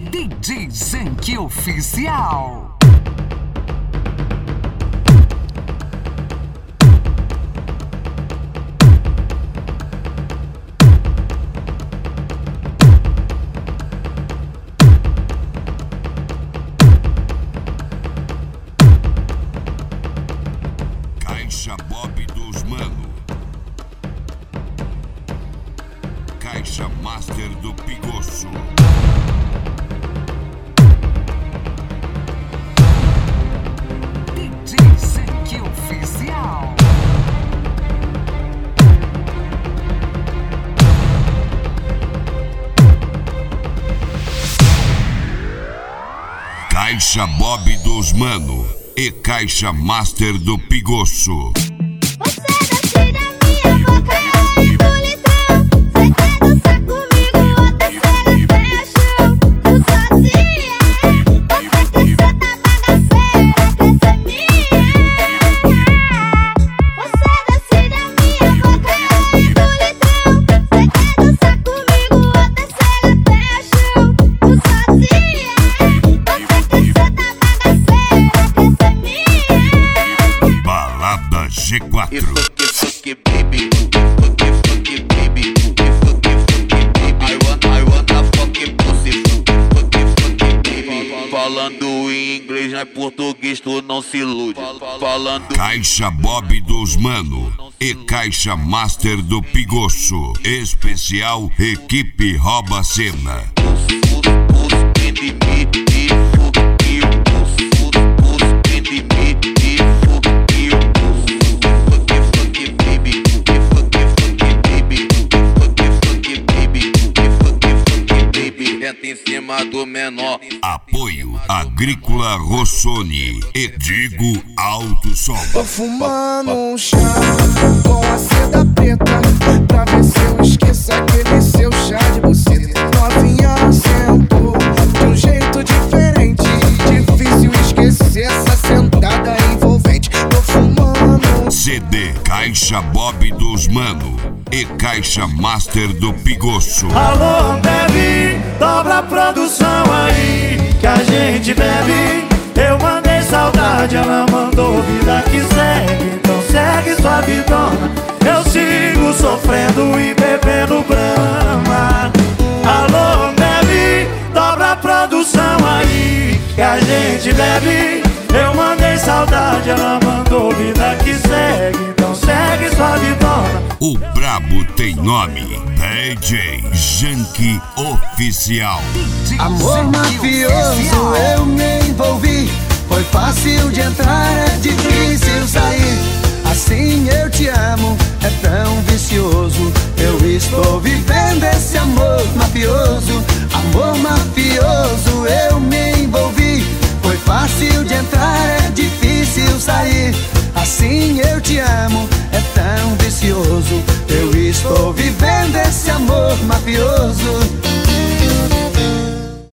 DJ Zank Oficial. Caixa Bob dos Mano. Caixa Master do Pigoço. DJ Zank Oficial. Caixa Bob dos Mano e Caixa Master do Pigoço. G4. Falando em inglês, não é português, tu não se ilude. Falando Caixa Bob dos Mano e Caixa Master do Pigoço. Especial Equipe Rouba Cena. em cima do menor. Apoio Agrícola Rossoni e Digo Alto Som. Tô fumando um chá com a seda preta pra ver se eu esqueço aquele seu chá de buceta. Novinha sentou de um jeito diferente, difícil esquecer essa sentada envolvente. Tô fumando CD Caixa Bob dos Mano e Caixa Master do Pigoço. Alô, bebe, dobra a produção aí que a gente bebe. Eu mandei saudade, ela mandou vida que segue. Então segue sua vidona, eu sigo sofrendo e bebendo brama. Alô, bebe, dobra a produção aí que a gente bebe. Eu mandei saudade, ela mandou vida que segue. Então segue sua vidona. O brabo tem nome, DJ Zank Oficial. amor mafioso, eu me envolvi. Foi fácil de entrar, é difícil sair. Assim eu te amo, é tão vicioso. Eu estou vivendo esse amor mafioso. Amor mafioso, eu me envolvi. Foi fácil de entrar, é difícil sair. Assim eu te amo, é tão vicioso. Eu estou vivendo esse amor mafioso.